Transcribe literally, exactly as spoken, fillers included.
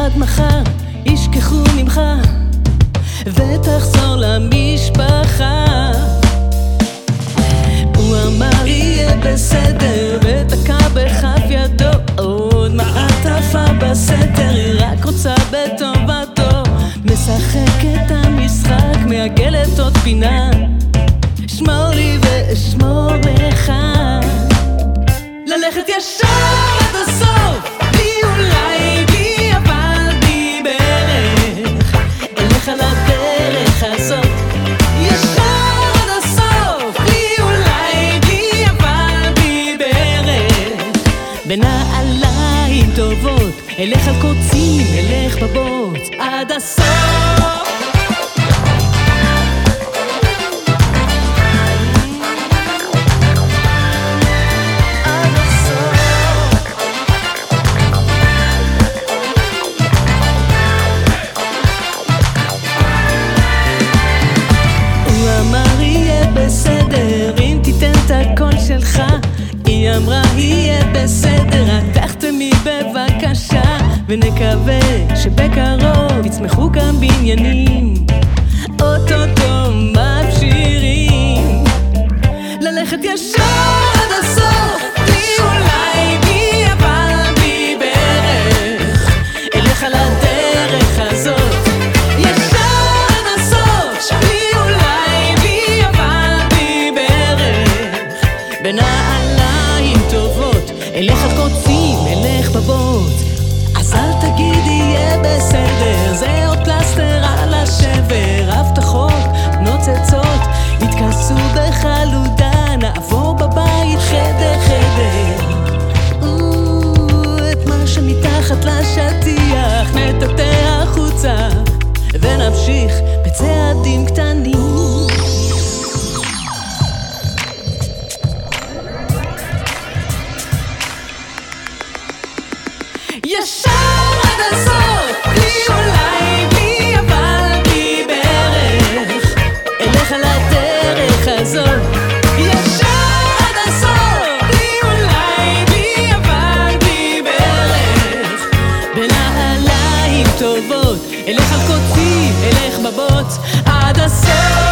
עד מחר ישכחו ממך ותחזור למשפחה. הוא אמר יהיה בסדר ותקע בכף ידו עוד מעטפה בסתר, היא רק רוצה בטובתו, משחק את המשחק, מעגלת עוד פינה, שמור לי ואשמור לך, ללכת ישר עד הסוף, בי אולי, בי אבל, בי בערך, אלך על הדרך הזאת, ישר עד הסוף, בי אולי, בי אבל, בי בערך, בנעליים טובות, אלך על קוצים, אלך בבוץ, עד הסוף. בסדר, אם תיתן את הקול שלך, היא אמרה יהיה בסדר, רק תחתמי בבקשה, ונקווה שבקרוב יצמחו גם בניינים, אוטוטו מבשירים, ללכת ישר עד הסוף, בי אולי, בי אבל, בי בערך, אלך על הדרך הזאת, בנעליים טובות, אלך על קוצים, אלך בבוט, אז אל תגידי יהיה בסדר, זה עוד פלסטר על השבר, הבטחות נוצצות, התכנסו בחלודה, נעבור בבית חדר חדר, את מה שמתחת לשטיח נטאטא החוצה, ונמשיך בצעדים קטנים. ישר עד הסוף, בלי אולי, בלי אבל, בלי בערך, אלך על הדרך הזאת, ישר עד הסוף, בלי אולי, בלי אבל, בלי בערך, בנעליים טובות, אלך על קוצים, אלך בבוץ, עד הסוף.